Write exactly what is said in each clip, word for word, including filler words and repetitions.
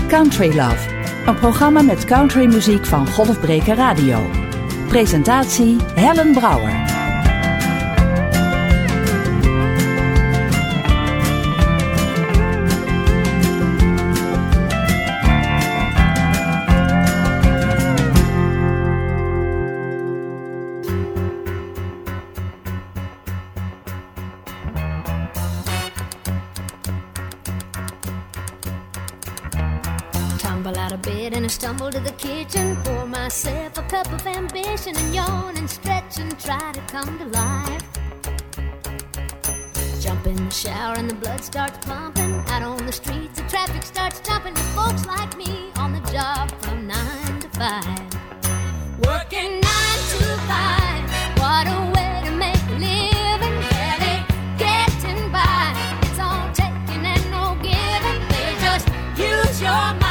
Country Love, een programma met countrymuziek van Golfbreker Radio. Presentatie Helen Brouwer. Stumble to the kitchen, pour myself a cup of ambition and yawn and stretch and try to come to life. Jump in the shower and the blood starts pumping. Out on the streets, the traffic starts jumping with folks like me on the job from nine to five. Working nine to five, what a way to make a living. Barely getting by, it's all taking and no giving. They just use your mind.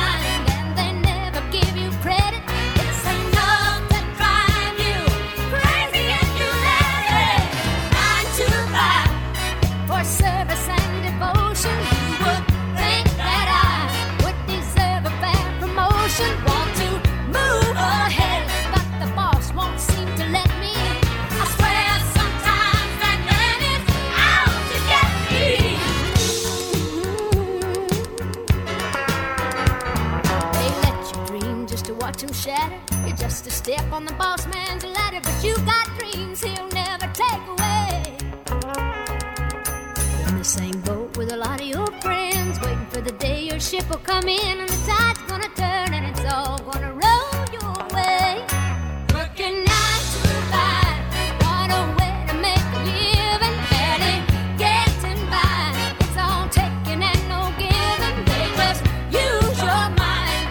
You're just a step on the boss man's ladder, but you got dreams he'll never take away. You're in the same boat with a lot of your friends, waiting for the day your ship will come in and the tide's gonna turn and it's all gonna roll your way. Working nine to five, what a way to make a living. Barely getting by, it's all taking and no giving. They just use your mind.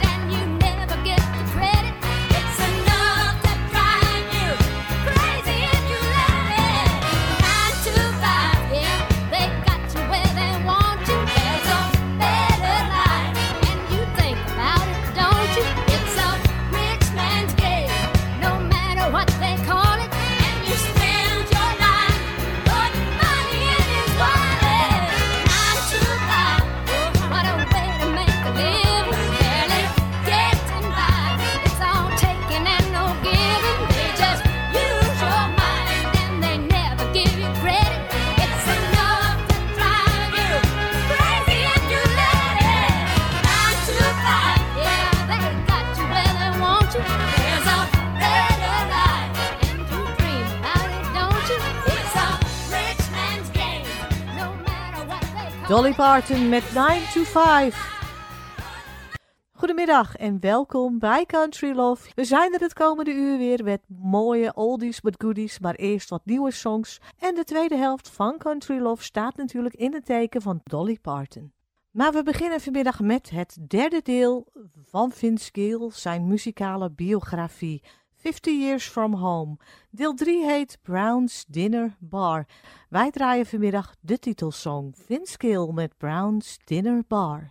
Dolly Parton met nine to five. Goedemiddag en welkom bij Country Love. We zijn er het komende uur weer met mooie oldies but goodies, maar eerst wat nieuwe songs. En de tweede helft van Country Love staat natuurlijk in het teken van Dolly Parton. Maar we beginnen vanmiddag met het derde deel van Vince Gill, zijn muzikale biografie. fifty Years From Home. Deel drie heet Brown's Dinner Bar. Wij draaien vanmiddag de titelsong Vince Gill met Brown's Dinner Bar.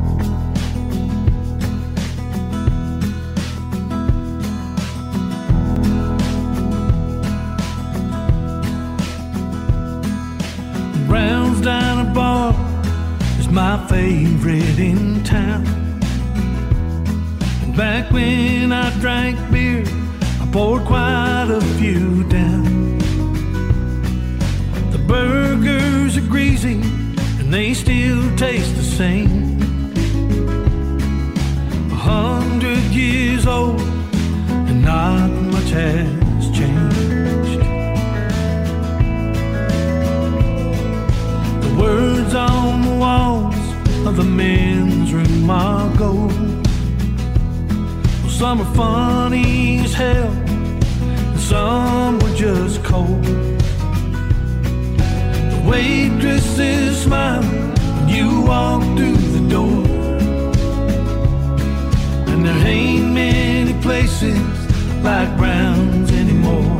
Brown's Dinner Bar is my favorite in town. And back when I drank beer, poured quite a few down. The burgers are greasy and they still taste the same. A hundred years old and not much has changed. The words on the walls of the men's room are gold. Well, some are funny as hell, some were just cold. The waitresses smile when you walk through the door, and there ain't many places like Brown's anymore.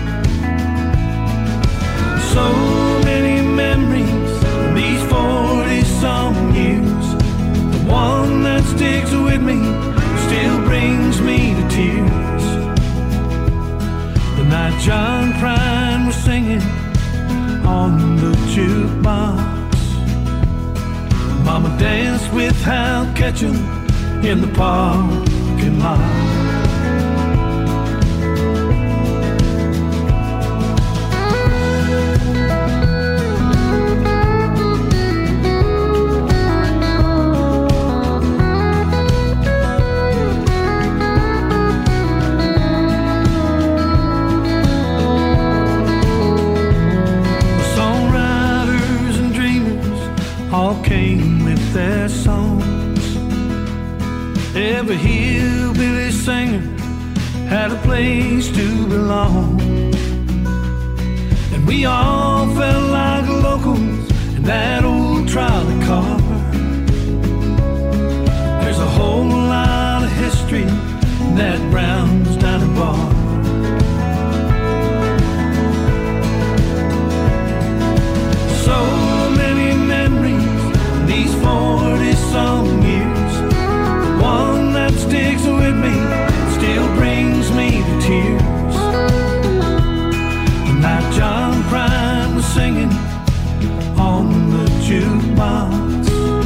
So many memories in these forty-some years. The one that sticks with me still brings me to tears. The night John Prine was singing on the jukebox. Mama danced with Hal Ketchum in the parking lot. Came with their songs. Every hillbilly singer had a place to belong, and we all felt like locals in that old trolley car. There's a whole lot of history in that Brown's Diner bar. So these forty-some years, the one that sticks with me still brings me to tears. The night John Prine was singing on the jukebox,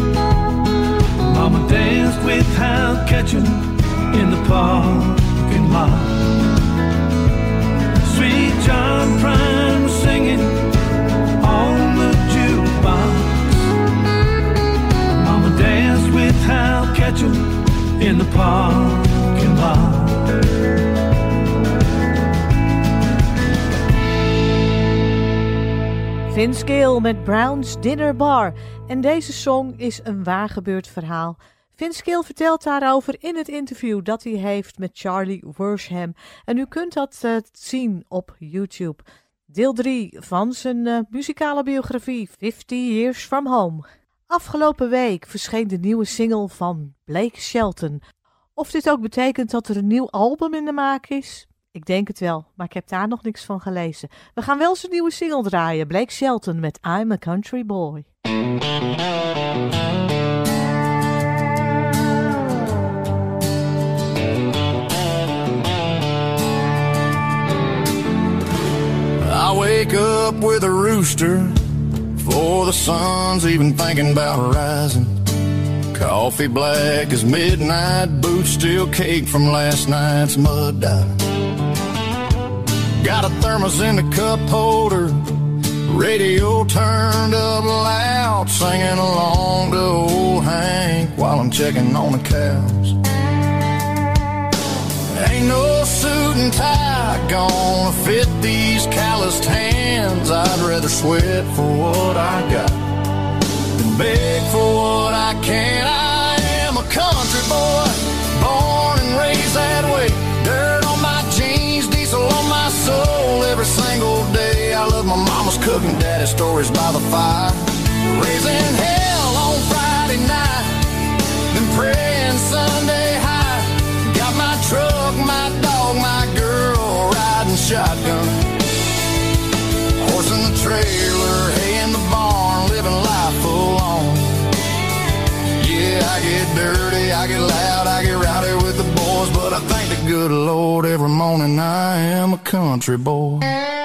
Mama danced with Hal Ketchum in the parking lot. Sweet John Prine was singing on the jukebox, danced with Hal Ketchum in the parking lot. Vince Gill met Brown's Dinner Bar. En deze song is een waargebeurd verhaal. Vince Gill vertelt daarover in het interview dat hij heeft met Charlie Worsham. En u kunt dat uh, zien op YouTube. Deel drie van zijn uh, muzikale biografie Fifty Years From Home. Afgelopen week verscheen de nieuwe single van Blake Shelton. Of dit ook betekent dat er een nieuw album in de maak is? Ik denk het wel, maar ik heb daar nog niks van gelezen. We gaan wel zijn nieuwe single draaien, Blake Shelton met I'm a Country Boy. I wake up with a rooster before the sun's even thinking about rising. Coffee black as midnight, boots still caked from last night's mud diving. Got a thermos in the cup holder, radio turned up loud, singing along to old Hank while I'm checking on the cows. Ain't no suit and tie gonna fit these calloused hands. I'd rather sweat for what I got than beg for what I can't. I am a country boy, born and raised that way. Dirt on my jeans, diesel on my soul every single day. I love my mama's cooking, daddy's stories by the fire. Raising hell on Friday night, then praying Sunday high. Got my truck, my dog, my girl, riding shotgun. Horse in the trailer, hay in the barn, living life full on. Yeah, I get dirty, I get loud, I get rowdy with the boys, but I thank the good Lord every morning I am a country boy.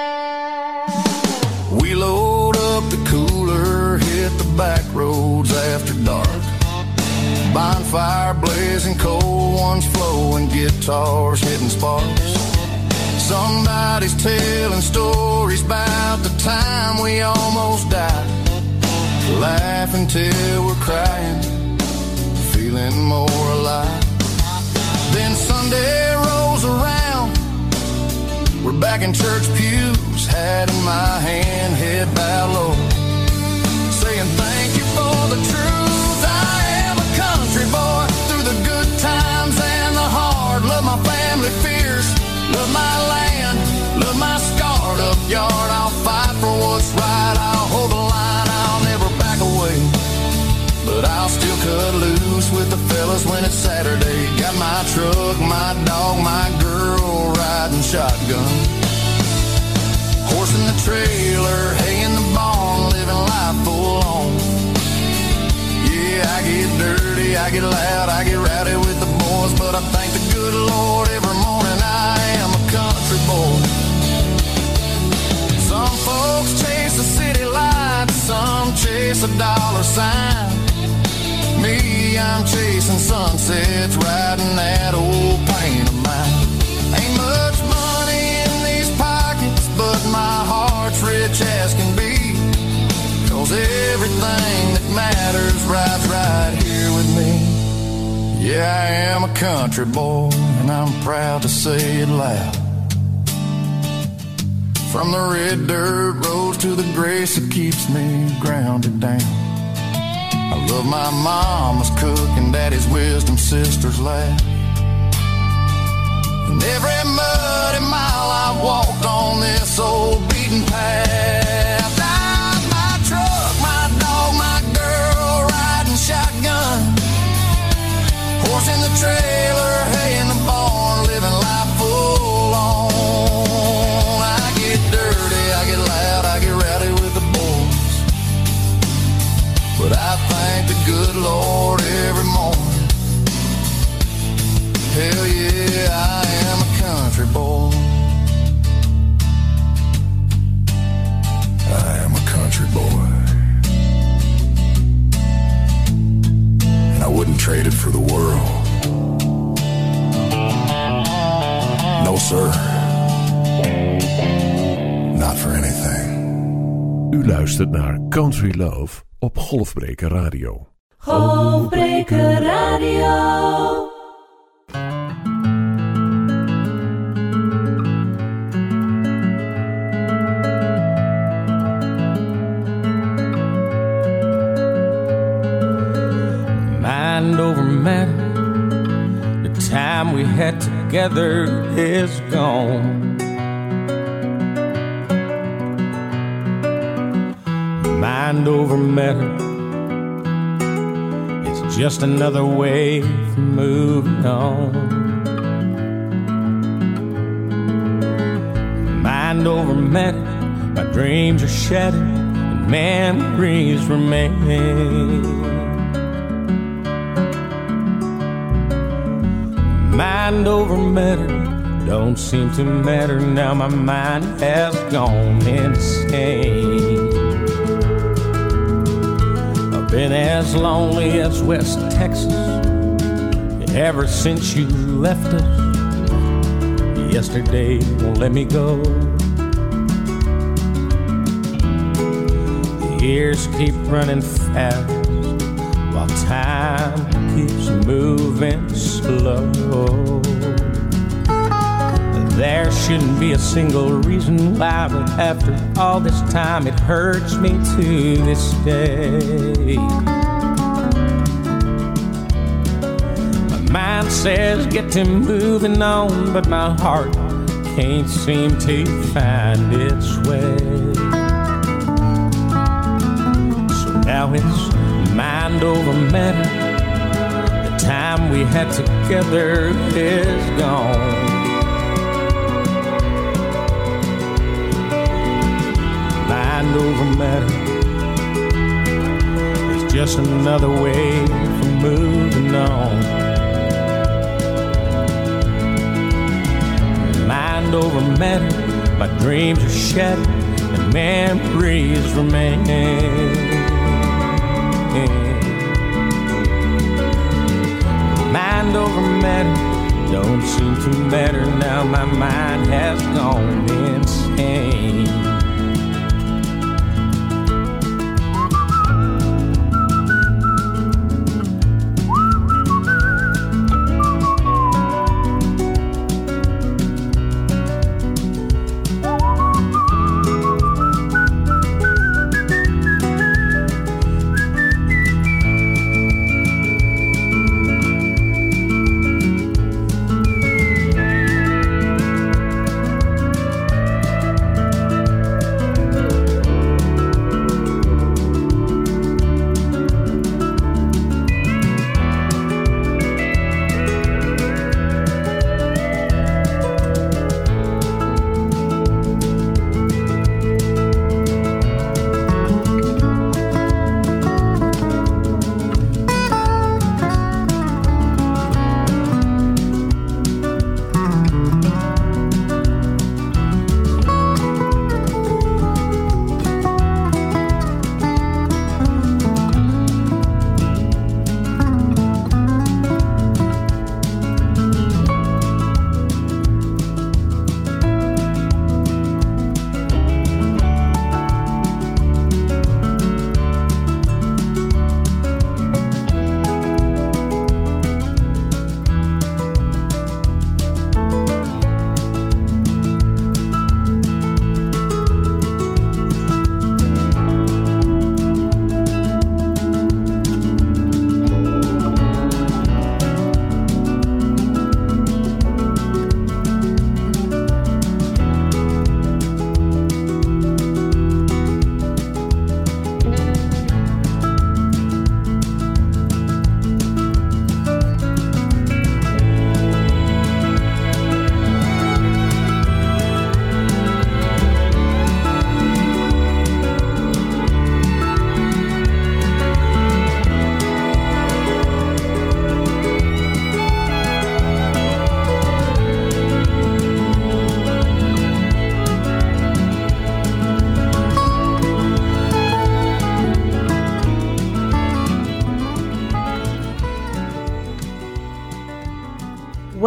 We load up the cooler, hit the back roads after dark. Bonfire blazing, cold ones flowing, guitars hitting sparks. Somebody's telling stories about the time we almost died. Laughing till we're crying, feeling more alive. Then Sunday rolls around, we're back in church pews, hat in my hand, head bowed low, saying thank you for the truth. I am a country boy, through the good times and the hard. Love my family fierce, love my land, love my scarred up yard. I'll fight for what's right, I'll hold the line, I'll never back away. But I'll still cut loose with the fellas when it's Saturday. Got my truck, my dog, my girl, riding shotgun. Horse in the trailer, hay in the barn, living life full on. Yeah, I get dirty, I get loud, I get rowdy with the boys, but I thank the good Lord every morning I am a country boy. Some folks chase the city lights, some chase a dollar sign. Me, I'm chasing chasing sunsets, riding that old plane of mine. Ain't much money in these pockets, but my heart's rich as can be. 'Cause everything that matters rides right here with me. Yeah, I am a country boy, and I'm proud to say it loud. From the red dirt roads to the grace that keeps me grounded down. I love my mama's cook and daddy's wisdom, sister's laugh. And every muddy mile I've walked on this old beaten path. I'm my truck, my dog, my girl, riding shotgun. Horse in the trailer, hay in the barn, living life full on. I get dirty, I get loud, I get rowdy with the boys. But I thank the good Lord every morning. Hell yeah, I am a country boy. I am a country boy. And I wouldn't trade it for the world. No, sir. Not for anything. U luistert naar Country Love op Golfbreker Radio. Golfbreker Radio. Mind over matter, the time we had together is gone. Mind over matter, it's just another way from moving on. Mind over matter, my dreams are shattered and memories remain. Mind over matter, don't seem to matter now, my mind has gone insane. I've been as lonely as West Texas ever since you left us. Yesterday won't let me go. The years keep running fast while time keeps moving slow. There shouldn't be a single reason why, but after all this time it hurts me to this day. My mind says get to moving on, but my heart can't seem to find its way. So now it's mind over matter. The time we had together is gone. Mind over matter, it's just another way from moving on. Mind over matter, my dreams are shattered and memories remain. Mind over matter, don't seem to matter now, my mind has gone insane.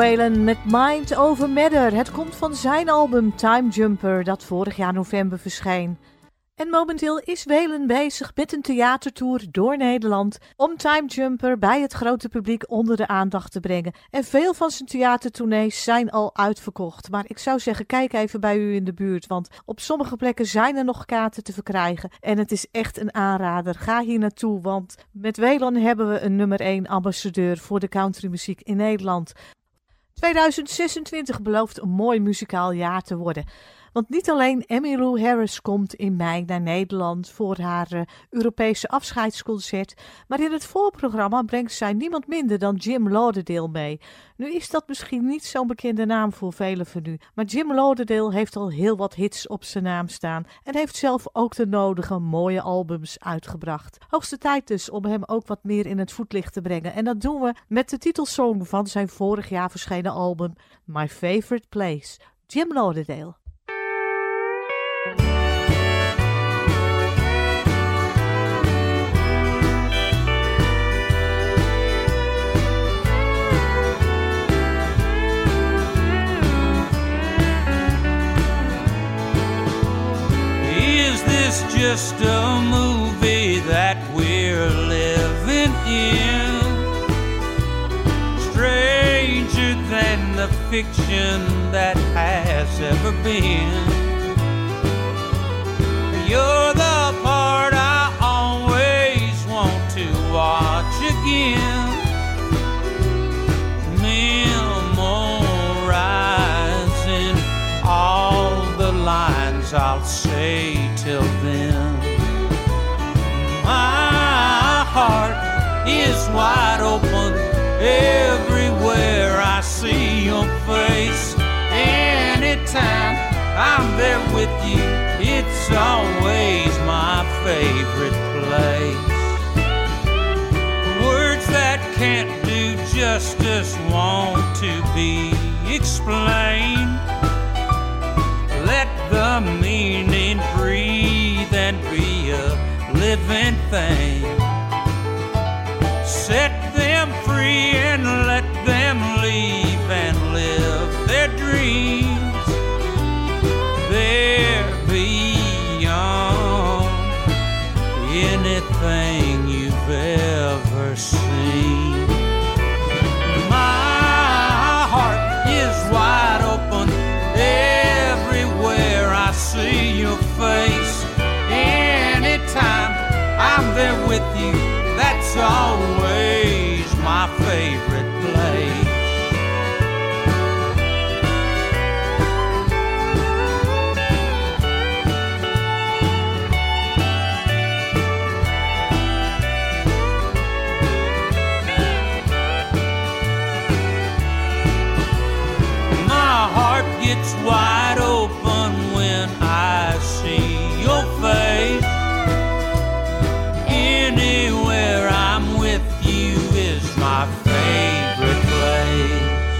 Waylon met Mind Over Matter. Het komt van zijn album Time Jumper, dat vorig jaar november verscheen. En momenteel is Waylon bezig met een theatertour door Nederland om Time Jumper bij het grote publiek onder de aandacht te brengen. En veel van zijn theatertournees zijn al uitverkocht. Maar ik zou zeggen, kijk even bij u in de buurt, want op sommige plekken zijn er nog kaarten te verkrijgen. En het is echt een aanrader. Ga hier naartoe, want met Waylon hebben we een nummer één ambassadeur voor de countrymuziek in Nederland. tweeduizend zesentwintig belooft een mooi muzikaal jaar te worden. Want niet alleen Emmylou Harris komt in mei naar Nederland voor haar uh, Europese afscheidsconcert, maar in het voorprogramma brengt zij niemand minder dan Jim Lauderdale mee. Nu is dat misschien niet zo'n bekende naam voor velen van u, maar Jim Lauderdale heeft al heel wat hits op zijn naam staan en heeft zelf ook de nodige mooie albums uitgebracht. Hoogste tijd dus om hem ook wat meer in het voetlicht te brengen en dat doen we met de titelsong van zijn vorig jaar verschenen album My Favorite Place, Jim Lauderdale. Is just a movie that we're living in, stranger than the fiction that has ever been. You're the part I always want to watch again, memorizing all the lines I'll say till then. My heart is wide open everywhere I see your face. Anytime I'm there with you, it's always my favorite place. Words that can't do justice want to be explained. Let the meaning breathe and be a living thing. Set them free and let them leave and live their dreams. They're beyond anything you've ever seen. My heart is wide open everywhere I see your face. Anytime I'm there with you, that's always my favorite place. My heart gets wide open when I see your face. Anywhere I'm with you is my favorite place.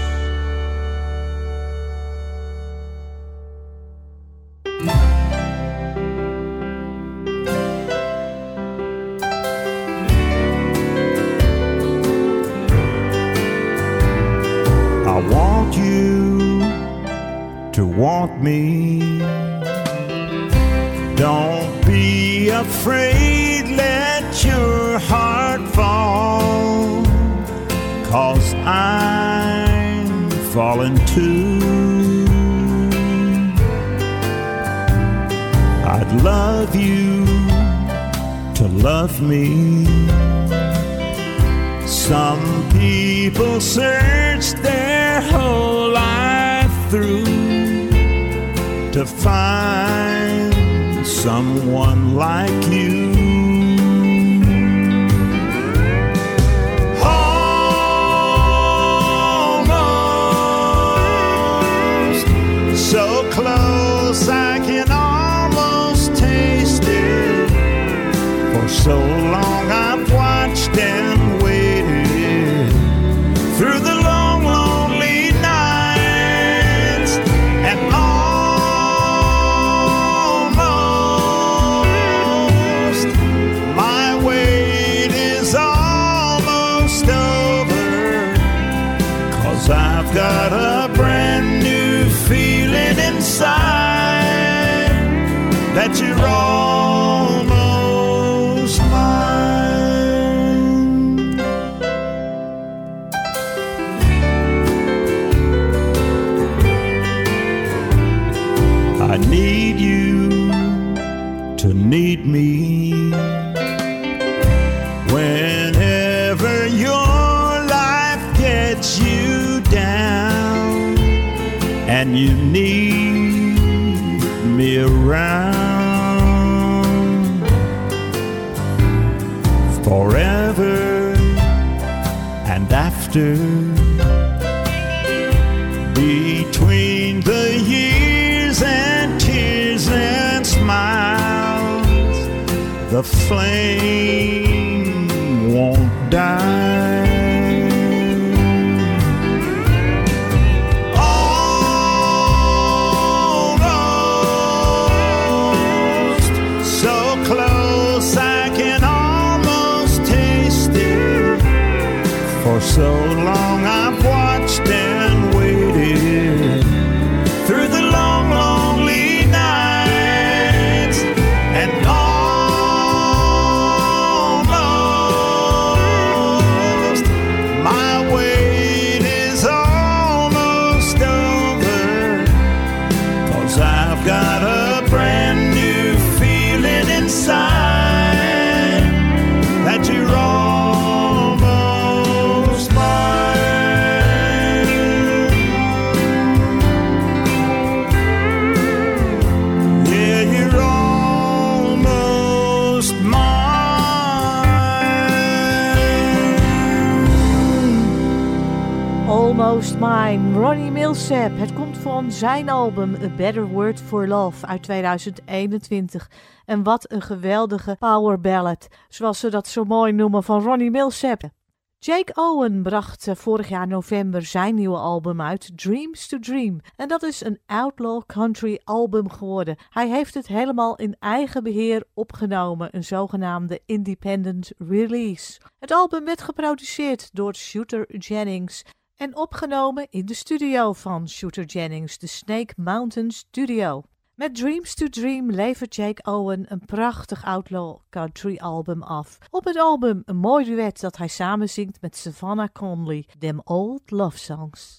I want you to want me. Don't be afraid, let your heart fall, 'cause I'm falling too. I'd love you to love me. Some people search their whole life through to find someone like you. Almost so close I can almost taste it. For so long I've watched and waited through the long lonely nights and almost that you're almost mine. I need you to need me whenever your life gets you down and you need me around forever and after, between the years and tears and smiles, the flame won't die. Almost so close I can almost taste it. For so long I've watched and waited through the long, lonely nights, and almost my wait is almost over, 'cause I've got a brand new feeling inside that you're almost mine. Yeah, you're almost mine. Almost Mine, Ronnie Milsap. Het komt van zijn album A Better Word for Love uit tweeduizend eenentwintig. En wat een geweldige power ballad, zoals ze dat zo mooi noemen, van Ronnie Milsap. Jake Owen bracht vorig jaar november zijn nieuwe album uit, Dreams to Dream. En dat is een outlaw country album geworden. Hij heeft het helemaal in eigen beheer opgenomen, een zogenaamde independent release. Het album werd geproduceerd door Shooter Jennings en opgenomen in de studio van Shooter Jennings, de Snake Mountain Studio. Met Dreams to Dream levert Jake Owen een prachtig outlaw country album af. Op het album een mooi duet dat hij samen zingt met Savannah Conley, Them Old Love Songs.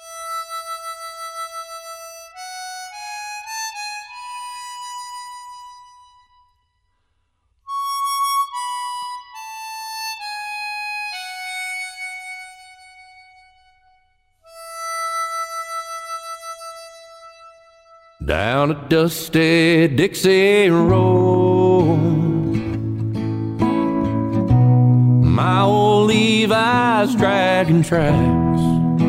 Down a dusty Dixie road, my old Levi's dragging tracks.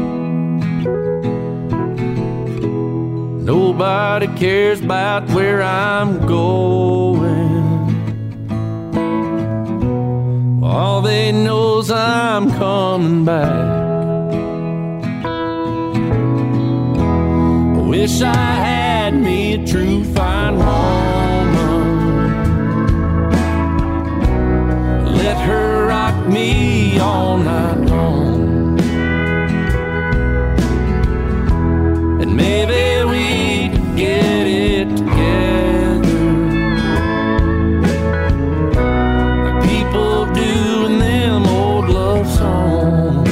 Nobody cares about where I'm going. All they know's I'm coming back. I wish I had me a true fine woman, let her rock me all night long, and maybe we could get it together like people do in them old love songs.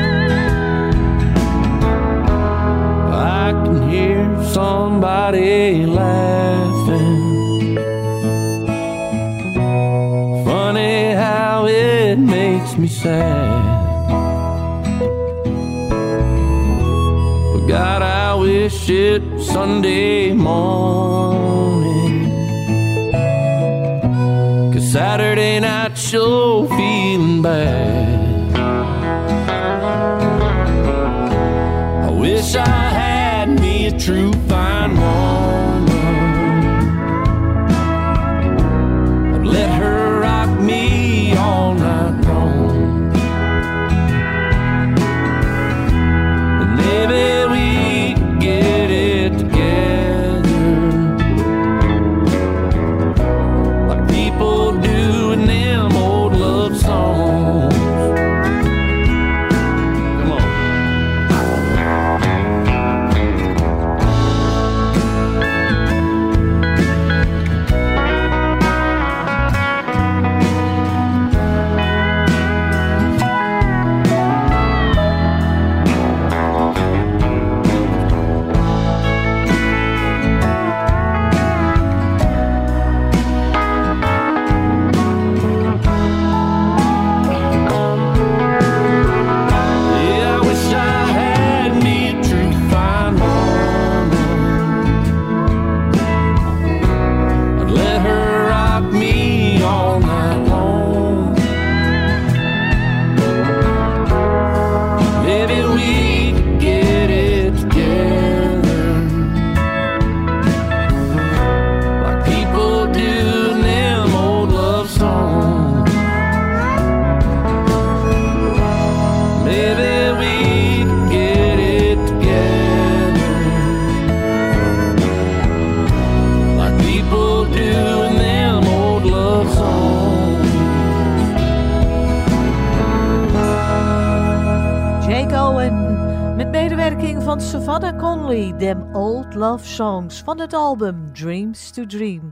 I can hear somebody laughing, funny how it makes me sad. But God, I wish it was Sunday morning, 'cause Saturday night sure feeling bad. I wish I had me a true fine woman, I'd let her rock me all night long, and maybe we could get it together like people do in them old love songs. Come on. Savannah Conley, Them Old Love Songs van het album Dreams to Dream.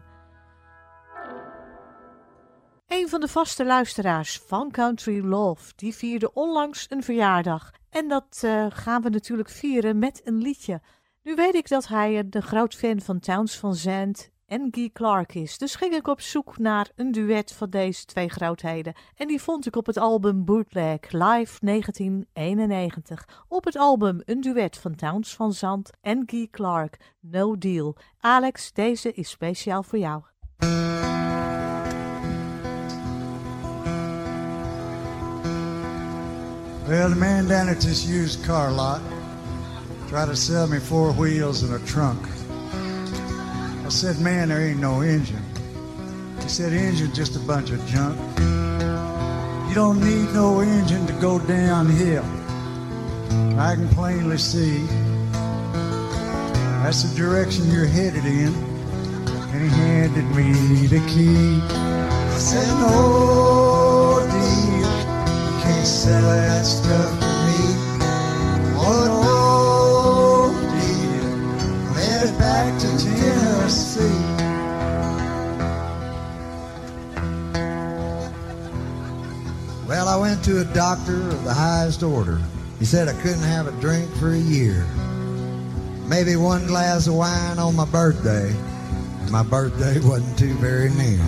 Een van de vaste luisteraars van Country Love, die vierde onlangs een verjaardag. En dat uh, gaan we natuurlijk vieren met een liedje. Nu weet ik dat hij een groot fan van Townes Van Zandt en Guy Clark is. Dus ging ik op zoek naar een duet van deze twee grootheden. En die vond ik op het album Bootleg Live negentien eenennegentig. Op het album een duet van Townes Van Zandt en Guy Clark, No Deal. Alex, deze is speciaal voor jou. Well, the man down at this used car lot tried to sell me four wheels and a trunk. I said, man, there ain't no engine. He said, engine's just a bunch of junk. You don't need no engine to go downhill. I can plainly see that's the direction you're headed in. And he handed me the key. I said, no deal, you can't sell that stuff to me. Oh, no deal, I'm headed back to Tennessee. Well, I went to a doctor of the highest order. He said I couldn't have a drink for a year. Maybe one glass of wine on my birthday. My birthday wasn't too very near.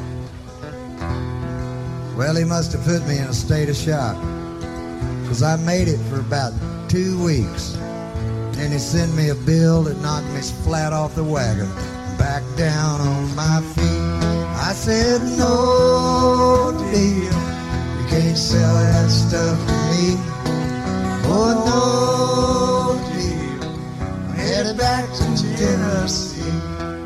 Well, he must have put me in a state of shock, 'cause I made it for about two weeks. And he sent me a bill that knocked me flat off the wagon, back down on my feet. I said, no deal, you can't sell that stuff to me. Oh, no deal, I'm headed back to Tennessee.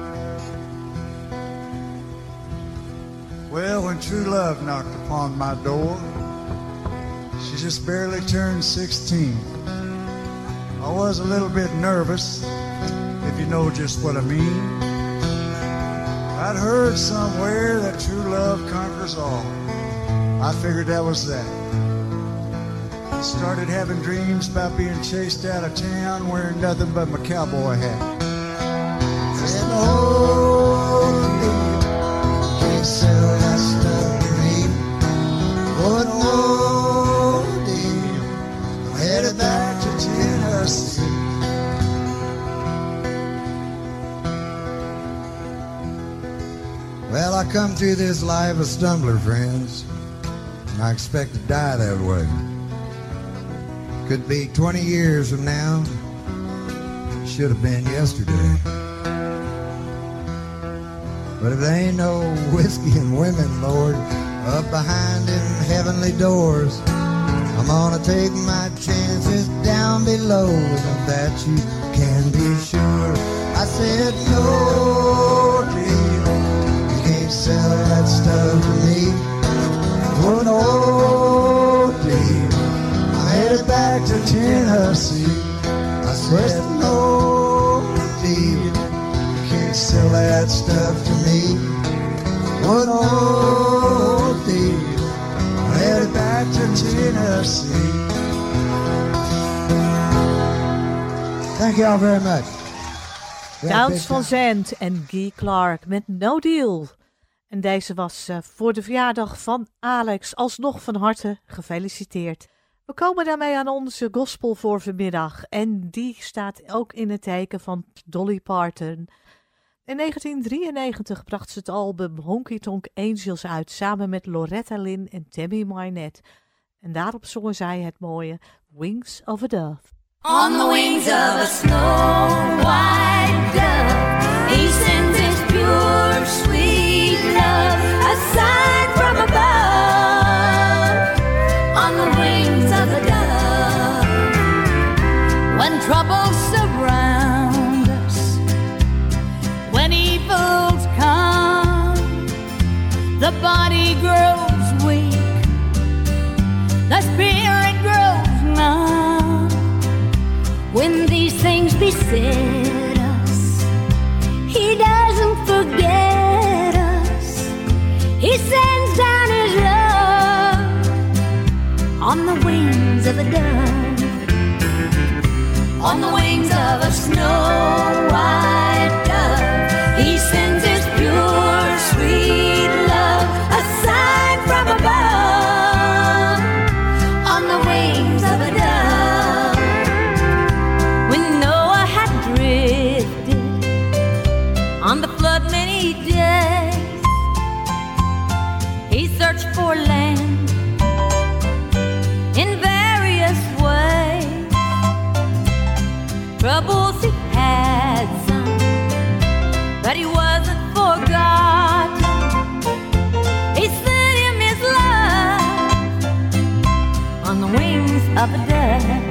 Well, when true love knocked upon my door, she just barely turned sixteen. I was a little bit nervous, if you know just what I mean. I'd heard somewhere that true love conquers all. I figured that was that. I started having dreams about being chased out of town wearing nothing but my cowboy hat. Said, oh, you can't sell that stuff to me. Oh, no, deal, I'm headed back to Tennessee. Well, I come through this life a stumbler, friends, and I expect to die that way. Could be twenty years from now, should have been yesterday. But if there ain't no whiskey and women, Lord, up behind them heavenly doors, I'm gonna take my chances down below, and that you can be sure. I said, no deal, you can't sell that stuff to me. Oh, no deal, I'm headed back to Tennessee. I said, no deal, you can't sell that stuff to me. Oh, no deal, I'm headed back to Tennessee. Thank y'all very much. Townes Van Zandt en Guy Clark met No Deal. En deze was uh, voor de verjaardag van Alex alsnog van harte gefeliciteerd. We komen daarmee aan onze gospel voor vanmiddag. En die staat ook in het teken van Dolly Parton. In negentien drieënnegentig bracht ze het album Honky Tonk Angels uit samen met Loretta Lynn en Tammy Wynette. En daarop zongen zij het mooie Wings of a Dove. On the wings of a snow white dove, he sends his pure sweet love, a sign from above. On the wings of a dove, when troubles surround us, when evils come, the body grows weak, the spirit grows numb. When these things beset us, he doesn't forget us. He sends down his love on the wings of a dove. On the wings of a snow white dove, he sends his pure, sweet love, a sign from above. On the wings of a dove. When Noah had drifted on the flood many days, he searched for land in various ways. Troubles he had some, but he wasn't forgotten. He sent him his love on the wings of a dove.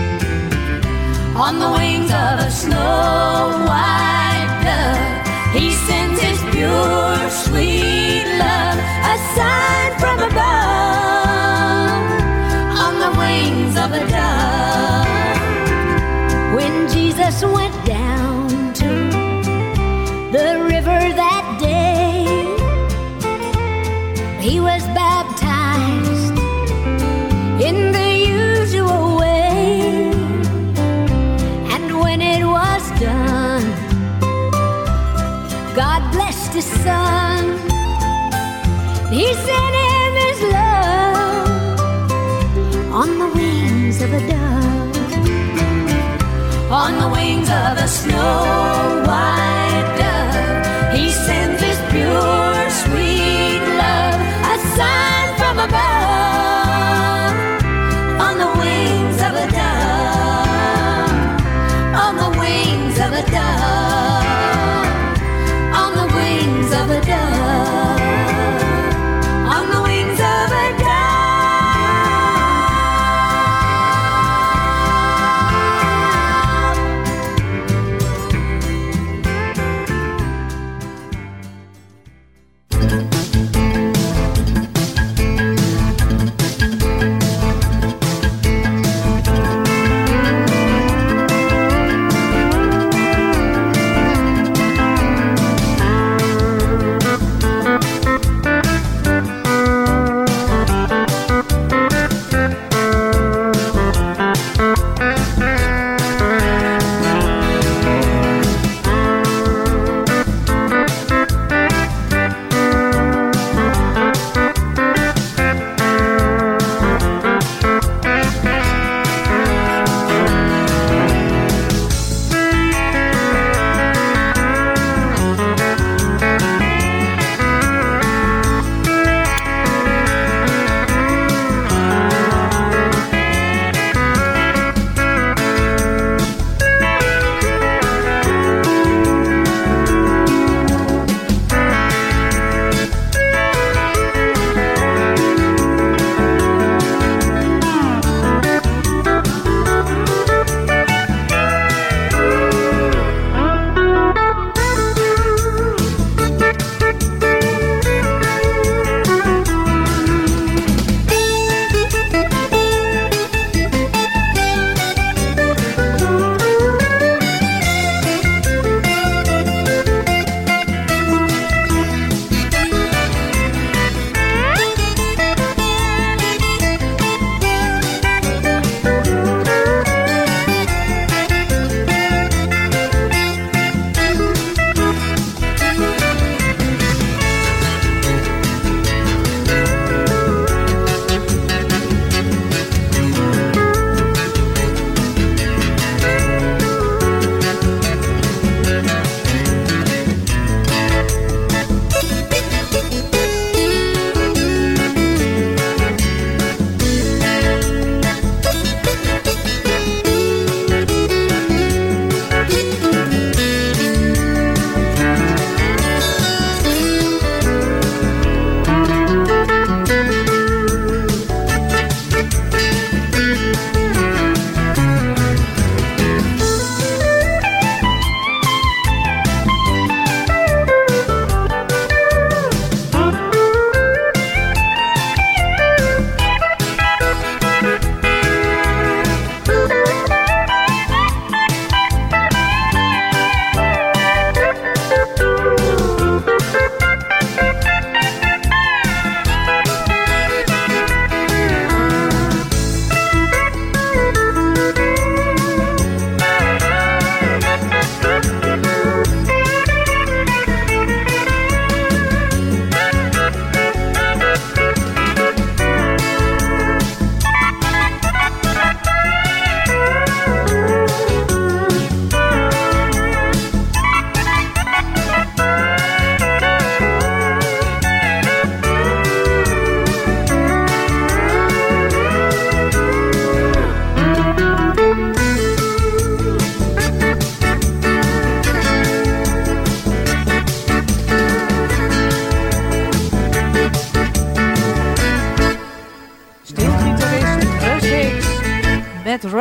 On the wings of a snow white dove, he sends his pure, sweet love, a sign from above. On the wings of a dove. When Jesus went down to the river that day, he was baptized in the usual way. And when it was done, God blessed his son. He sent him his love on the wings of a dove. On the wings of a snow white dove, he sends his pure, sweet love, a sign from above. On the wings of a dove, on the wings of a dove, on the wings of a dove, on the wings of a dove.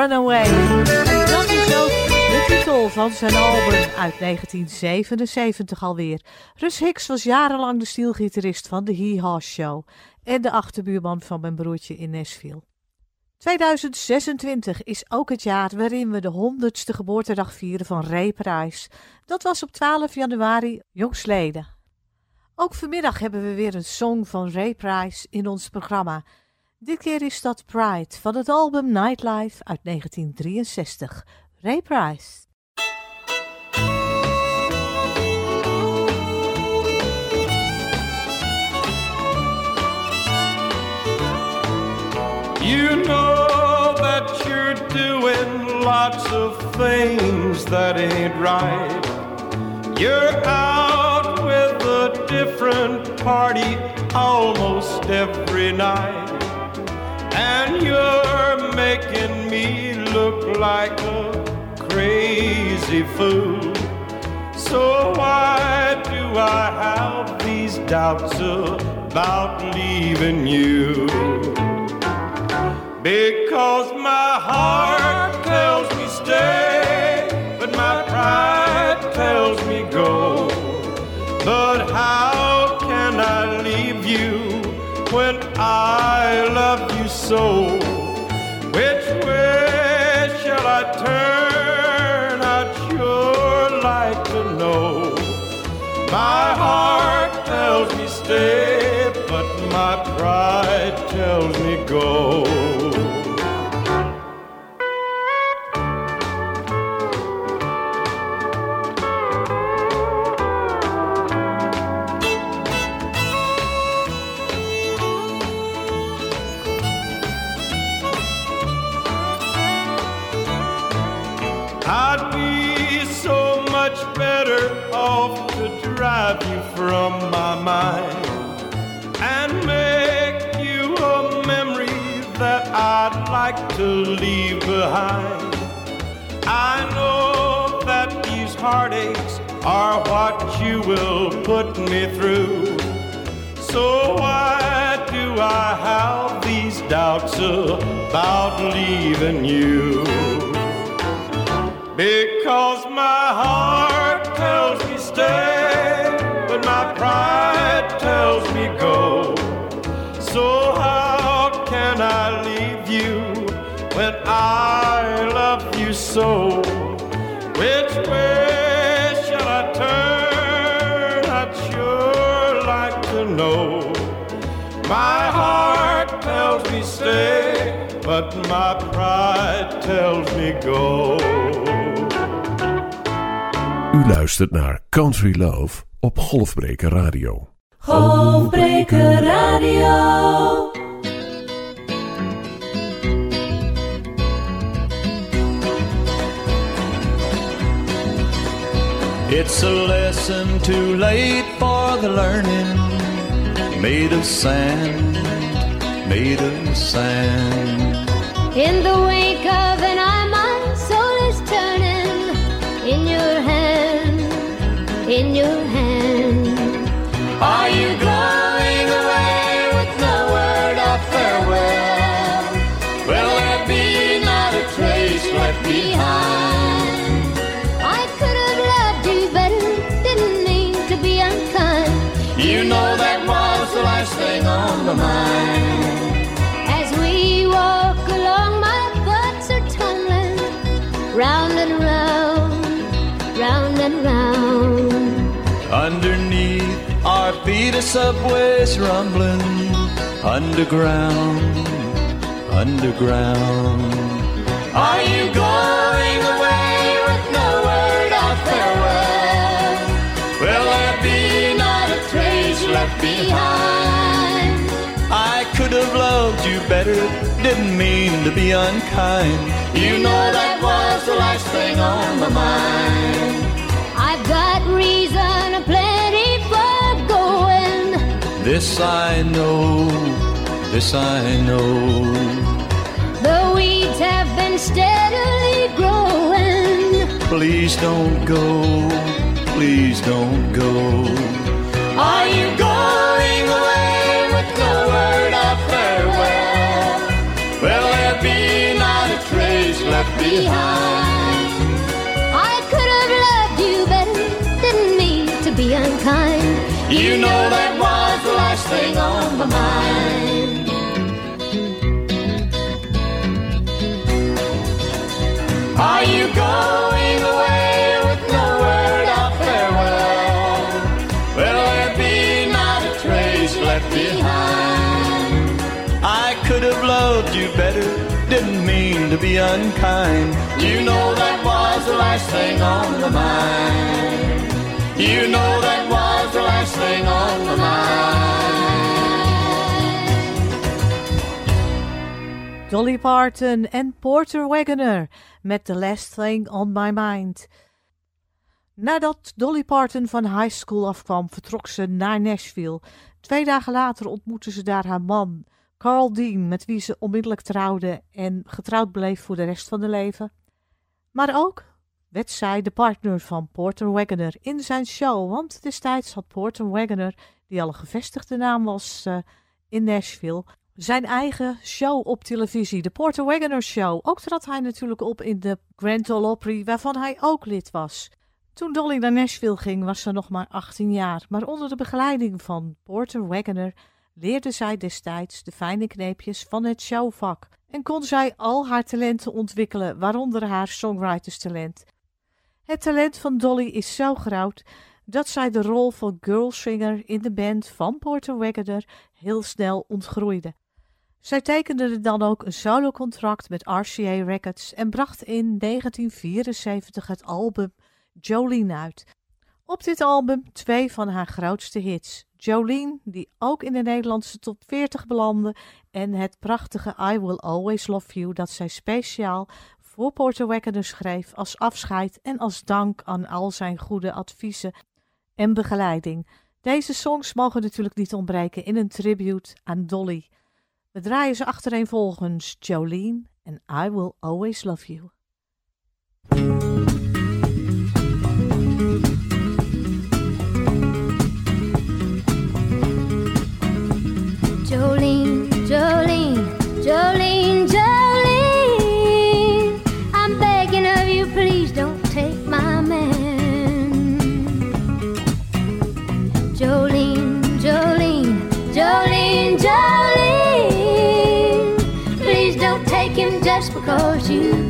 Runaway. Dat is ook de titel van zijn album uit negentien zevenenzeventig alweer. Russ Hicks was jarenlang de stielgitarist van de Hee Haw Show en de achterbuurman van mijn broertje in Nashville. tweeduizend zesentwintig is ook het jaar waarin we de honderdste geboortedag vieren van Ray Price. Dat was op twaalf januari jongsleden. Ook vanmiddag hebben we weer een song van Ray Price in ons programma. Dit keer is dat Pride van het album Nightlife uit negentien drieënzestig. Ray Price. You know that you're doing lots of things that ain't right. You're out with a different party almost every night. And you're making me look like a crazy fool. So why do I have these doubts about leaving you? Because my heart tells me stay, but my pride tells me go. But how can I leave you when I love you so? Which way shall I turn? I'd sure like to know. My heart tells me stay, but my pride tells me go. I'd be so much better off to drive you from my mind and make you a memory that I'd like to leave behind. I know that these heartaches are what you will put me through. So why do I have these doubts about leaving you? Because my heart tells me stay, but my pride tells me go. So how can I leave you when I love you so? Which way shall I turn? I'd sure like to know. My heart tells me stay, but my pride tells me go. U luistert naar Country Love op Golfbreker Radio. Golfbreker Radio. It's a lesson too late for the learning, made of sand, made of sand. In the wake of an eye, my soul is turning. In your hand, in your hand. Are you going away with no word of farewell? Will there be not a trace left behind? I could have loved you better, didn't mean to be unkind. You know that was the last thing on my mind. As we walk along, my thoughts are tumbling round and round, round and round. Underneath our feet a subway's rumbling. Underground, underground. Are you going away with no word of farewell? Will there be not a trace left behind? I could have loved you better, didn't mean to be unkind. You know that was the last thing on my mind. I've got reason aplenty for going. This I know, this I know. The weeds have been steadily growing. Please don't go, please don't go. Are you going away with no word of farewell? Will there be not a trace left behind. I could have loved you better, didn't mean to be unkind. You know that was the last thing on my mind. Are you going away with no word of farewell? Will there be not a trace left behind? I could have loved you better, didn't mean to be unkind. You know that was the last thing on my mind. You know that was the last thing on my mind. Dolly Parton en Porter Wagoner met The Last Thing on My Mind. Nadat Dolly Parton van high school afkwam, vertrok ze naar Nashville. Twee dagen later ontmoette ze daar haar man, Carl Dean, met wie ze onmiddellijk trouwde en getrouwd bleef voor de rest van haar leven. Maar ook werd zij de partner van Porter Wagoner in zijn show, want destijds had Porter Wagoner, die al een gevestigde naam was uh, in Nashville, zijn eigen show op televisie, de Porter Wagoner Show. Ook trad hij natuurlijk op in de Grand Ole Opry, waarvan hij ook lid was. Toen Dolly naar Nashville ging, was ze nog maar achttien jaar, maar onder de begeleiding van Porter Wagoner leerde zij destijds de fijne kneepjes van het showvak en kon zij al haar talenten ontwikkelen, waaronder haar songwriterstalent. Het talent van Dolly is zo groot dat zij de rol van girlsinger in de band van Porter Wagoner heel snel ontgroeide. Zij tekende dan ook een solocontract met R C A Records en bracht in negentien vierenzeventig het album Jolene uit. Op dit album twee van haar grootste hits, Jolene, die ook in de Nederlandse top veertig belandde, en het prachtige I Will Always Love You, dat zij speciaal voor Porter Wagoner schreef als afscheid en als dank aan al zijn goede adviezen en begeleiding. Deze songs mogen natuurlijk niet ontbreken in een tribute aan Dolly. We draaien ze achtereenvolgens, Jolene en I Will Always Love You. Jolene, Jolene, Jolene, Jolene, I'm begging of you, please don't take my man. Jolene, Jolene, Jolene, Jolene, please don't take him just because you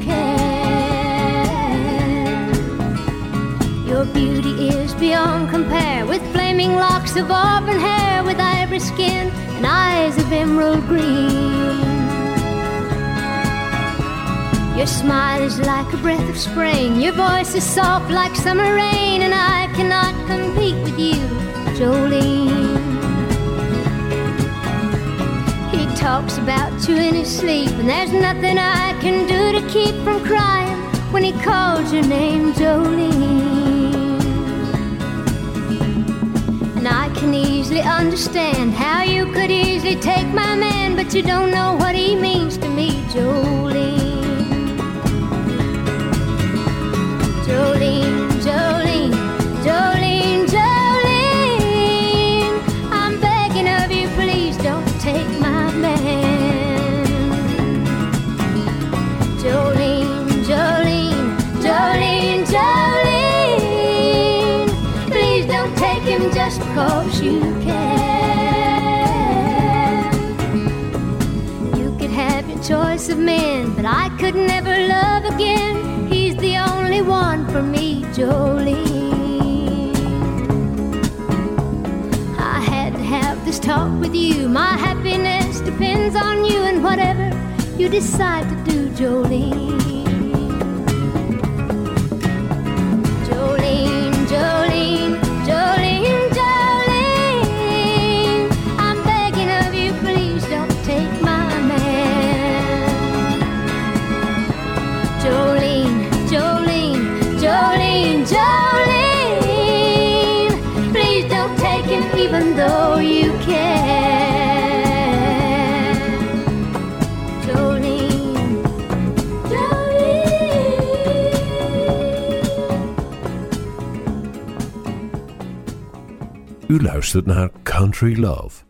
can. Your beauty is beyond compare, with flaming locks of auburn hair, with ivory skin and eyes of emerald green. Your smile is like a breath of spring, your voice is soft like summer rain, and I cannot compete with you, Jolene. He talks about you in his sleep, and there's nothing I can do to keep from crying when he calls your name, Jolene. And I can easily understand how you could easily take my man, but you don't know what he means to me, Jolene. Jolene, Jolene, Jolene, Jolene, I'm begging of you, please don't take my man. Jolene, Jolene, Jolene, Jolene, please don't take him just because you can. You could have your choice of men, but I could never love again. He's the only one for me, Jolene. I had to have this talk with you. My happiness depends on you, and whatever you decide to do, Jolene. Jolene, Jolene, Jolene, Jolene, I'm begging of you, please don't take my man. Jolene, Jolene, Jolene, Jolene, please don't take him even though you can. Jolene, Jolene. U luistert naar Country Love.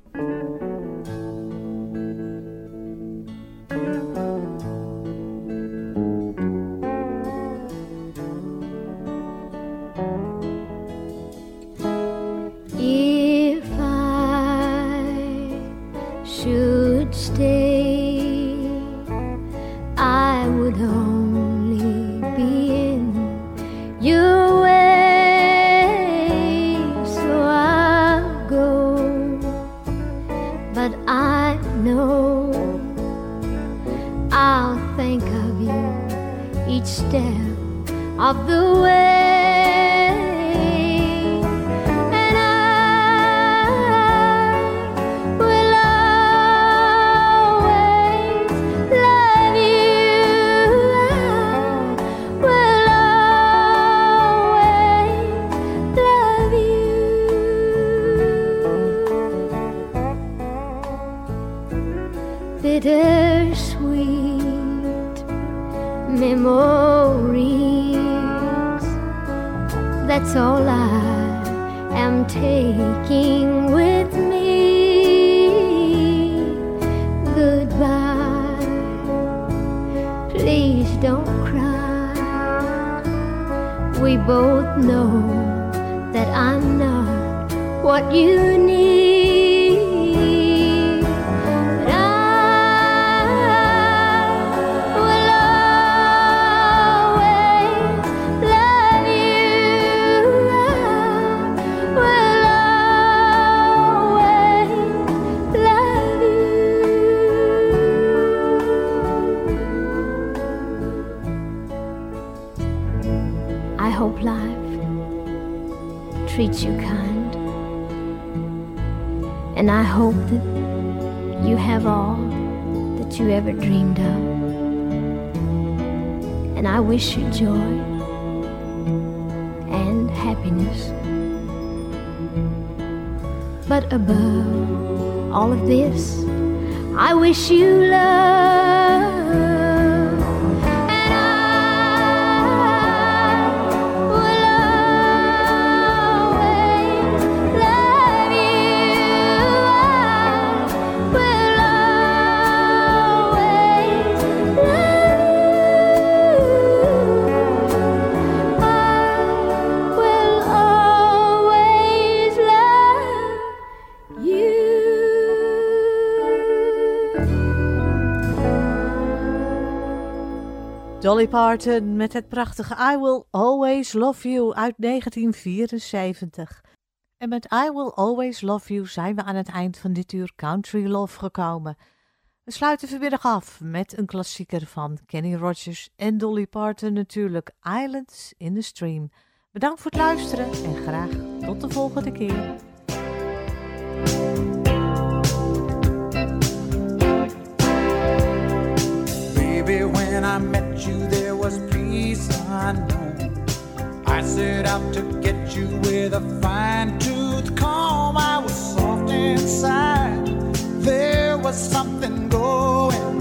that's all I am taking with me. Goodbye, please don't cry. We both know that I'm not what you need. Treats you kind, and I hope that you have all that you ever dreamed of, and I wish you joy and happiness. But above all of this, I wish you love. Dolly Parton met het prachtige I Will Always Love You uit negentien vierenzeventig. En met I Will Always Love You zijn we aan het eind van dit uur Country Love gekomen. We sluiten vanmiddag af met een klassieker van Kenny Rogers en Dolly Parton natuurlijk, Islands in the Stream. Bedankt voor het luisteren en graag tot de volgende keer. Baby, when I met you, there was peace unknown. I set out to get you with a fine-tooth comb. I was soft inside. There was something going